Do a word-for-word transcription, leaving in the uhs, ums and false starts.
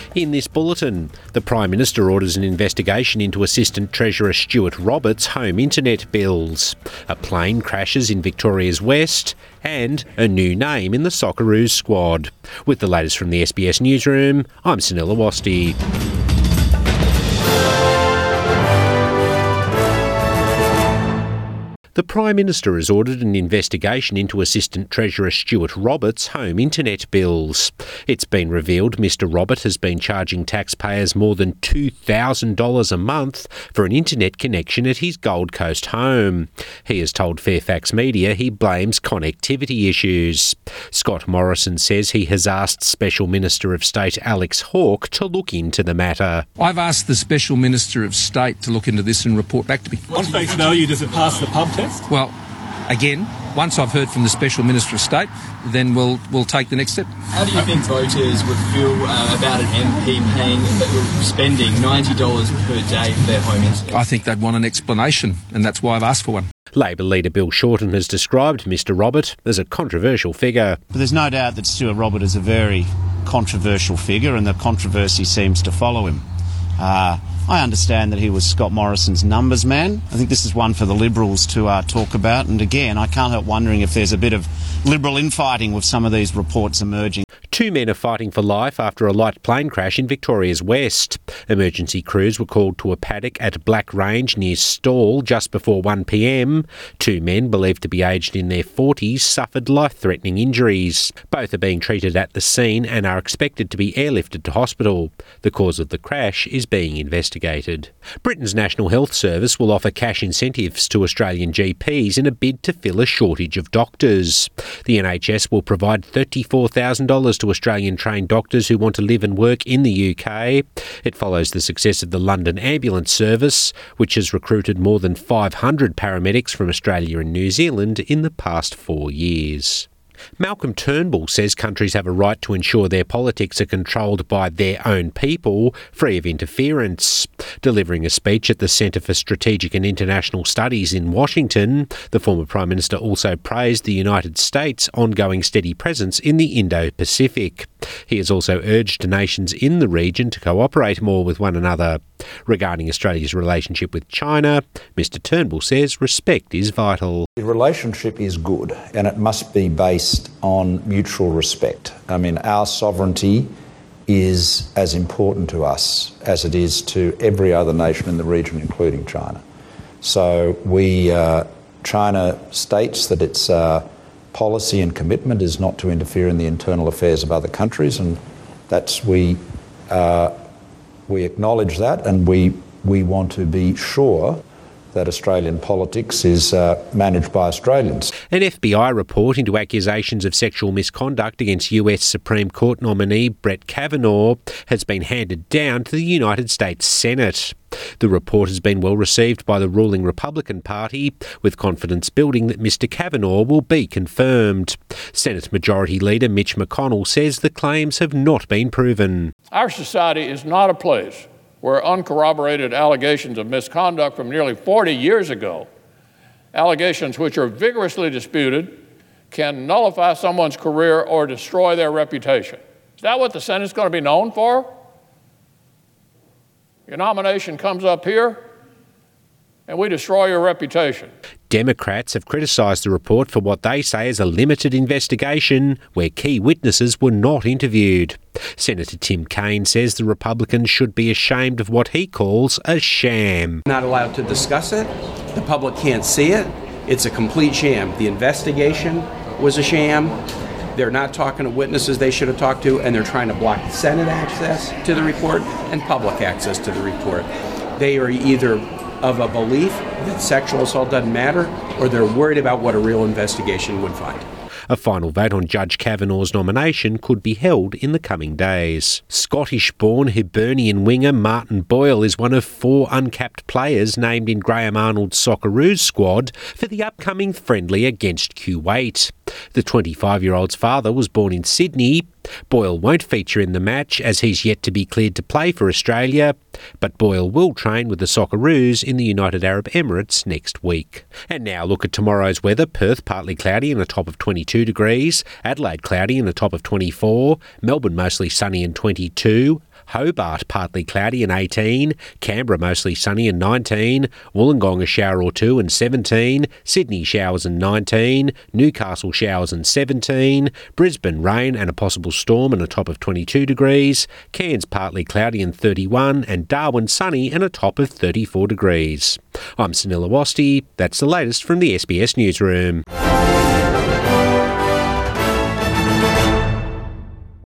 In this bulletin, the Prime Minister orders an investigation into Assistant Treasurer Stuart Roberts' home internet bills. A plane crashes in Victoria's West, and a new name in the Socceroos squad. With the latest from the S B S Newsroom, I'm Sunil Awasthi. The Prime Minister has ordered an investigation into Assistant Treasurer Stuart Roberts' home internet bills. It's been revealed Mister Robert has been charging taxpayers more than two thousand dollars a month for an internet connection at his Gold Coast home. He has told Fairfax Media he blames connectivity issues. Scott Morrison says he has asked Special Minister of State Alex Hawke to look into the matter. I've asked the Special Minister of State to look into this and report back to me. On face value, does it pass the pub test? Well, again, once I've heard from the Special Minister of State, then we'll we'll take the next step. How do you think voters would feel uh, about an M P paying, spending ninety dollars per day for their home internet? I think they'd want an explanation, and that's why I've asked for one. Labor leader Bill Shorten has described Mister Robert as a controversial figure. But there's no doubt that Stuart Robert is a very controversial figure, and the controversy seems to follow him. Uh, I understand that he was Scott Morrison's numbers man. I think this is one for the Liberals to uh, talk about. And again, I can't help wondering if there's a bit of Liberal infighting with some of these reports emerging. Two men are fighting for life after a light plane crash in Victoria's West. Emergency crews were called to a paddock at Black Range near Stawell just before one p m. Two men, believed to be aged in their forties, suffered life-threatening injuries. Both are being treated at the scene and are expected to be airlifted to hospital. The cause of the crash is being investigated. Britain's National Health Service will offer cash incentives to Australian G Ps in a bid to fill a shortage of doctors. The N H S will provide thirty-four thousand dollars to Australian-trained doctors who want to live and work in the U K. It follows the success of the London Ambulance Service, which has recruited more than five hundred paramedics from Australia and New Zealand in the past four years. Malcolm Turnbull says countries have a right to ensure their politics are controlled by their own people, free of interference. Delivering a speech at the Centre for Strategic and International Studies in Washington, the former Prime Minister also praised the United States' ongoing steady presence in the Indo-Pacific. He has also urged nations in the region to cooperate more with one another. Regarding Australia's relationship with China, Mister Turnbull says respect is vital. The relationship is good, and it must be based on mutual respect. I mean, our sovereignty is as important to us as it is to every other nation in the region, including China. So we, uh, China states that its uh, policy and commitment is not to interfere in the internal affairs of other countries, and that's we uh, we acknowledge that, and we we want to be sure that Australian politics is uh, managed by Australians. An F B I report into accusations of sexual misconduct against U S Supreme Court nominee Brett Kavanaugh has been handed down to the United States Senate. The report has been well received by the ruling Republican Party, with confidence building that Mister Kavanaugh will be confirmed. Senate Majority Leader Mitch McConnell says the claims have not been proven. Our society is not a place where uncorroborated allegations of misconduct from nearly forty years ago, allegations which are vigorously disputed, can nullify someone's career or destroy their reputation. Is that what the Senate's going to be known for? Your nomination comes up here, and we destroy your reputation. Democrats have criticised the report for what they say is a limited investigation where key witnesses were not interviewed. Senator Tim Kaine says the Republicans should be ashamed of what he calls a sham. Not allowed to discuss it. The public can't see it. It's a complete sham. The investigation was a sham. They're not talking to witnesses they should have talked to, and they're trying to block Senate access to the report and public access to the report. They are either of a belief that sexual assault doesn't matter, or they're worried about what a real investigation would find. A final vote on Judge Kavanaugh's nomination could be held in the coming days. Scottish-born Hibernian winger Martin Boyle is one of four uncapped players named in Graham Arnold's Socceroos squad for the upcoming friendly against Kuwait. The twenty-five-year-old's father was born in Sydney. Boyle won't feature in the match as he's yet to be cleared to play for Australia, but Boyle will train with the Socceroos in the United Arab Emirates next week. And now look at tomorrow's weather. Perth partly cloudy and a top of twenty-two degrees. Adelaide cloudy and a top of twenty-four. Melbourne mostly sunny and twenty-two. Hobart partly cloudy and eighteen, Canberra mostly sunny and nineteen, Wollongong a shower or two and seventeen, Sydney showers and nineteen, Newcastle showers and seventeen, Brisbane rain and a possible storm and a top of twenty-two degrees, Cairns partly cloudy and thirty-one, and Darwin sunny and a top of thirty-four degrees. I'm Sunil Awasthi. That's the latest from the S B S Newsroom.